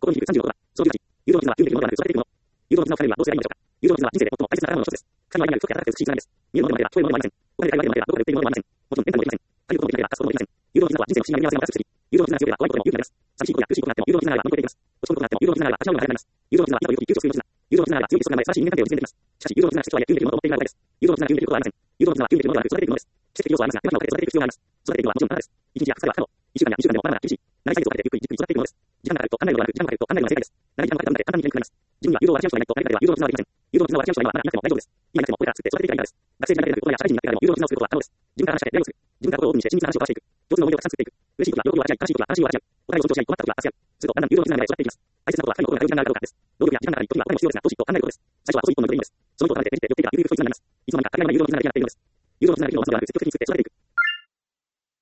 に30のことは、その18、誘導の絆は運命のものであると育てていくもの。誘導の絆を彼らはどうすればいいのでしょうか。誘導の絆は人生で最も大切なものの一つです。神は愛にある太くて温かく美しい絆です。見るものではない、聞こえるものでもありません。お金で会話でもあれば、どこかで売っているものでもありません。もちろん、電波もできません。神のことの見た目では達すこともできません。誘導の絆は人生の不思議な組み合わせを表すし、誘導の絆が強ければ怖いことも勇気が出ます。寂しいことや苦しいことがあっても誘導の絆があれば乗り越えていきます。落ち込むことがあっても誘導の絆があれば立ち直るのが早くなります。誘導の絆は今より救助を救います。誘導の絆が強い基礎がない素晴らしい人間関係を実現できます。しかし、誘導の絆が質は運命的なものを持っていない場合です。誘導の絆が運命的なことはありません。誘導の絆は運命的なものではなく育てていくものである。奇跡的要素はありますが、手間暇をかけて育てていく必要があります。育てていくのはもちろんただです。1日や2日では不可能。1週間や2週間でもまだまだ厳しい。長い歳月をかけてゆっくりじっくり育てていくものです。時間がかかると考えるのではなく、時間がかかると考えるのが正解です。長い時間をかけたので簡単に人間になります。自分には誘導を分かち合う人がいないと誰かでは誘導の絆はできません。誘導の絆を分かち合う人が今はまだいなくても大丈夫です。今いなくてもこれから作って育てていけばいいからです。学生時代だけでなく、大人や社会人になってからでも誘導の絆を作ることは可能です。自分から話しかけ、出会いをする。自分から心をオープンにして親密な話を交わしていく。共通の思いをたくさん作っていく。嬉しいことは喜びを分かち合い、悲しいことは悲しみを分かち合う。お互いを尊重し合い、困った時は助け合う。するとだんだん誘導の絆が育っていきます。大切なことは神の心が通じながらどうかです。労力や時間がかかり、時にはお金も必要ですが、どしっと考えることです。最初は細い一歩の乗りです。その一歩を考えてできて、寄っていけばゆくゆく太い絆になります。いつの間にか限らない誘導の絆が出来上がっているのです。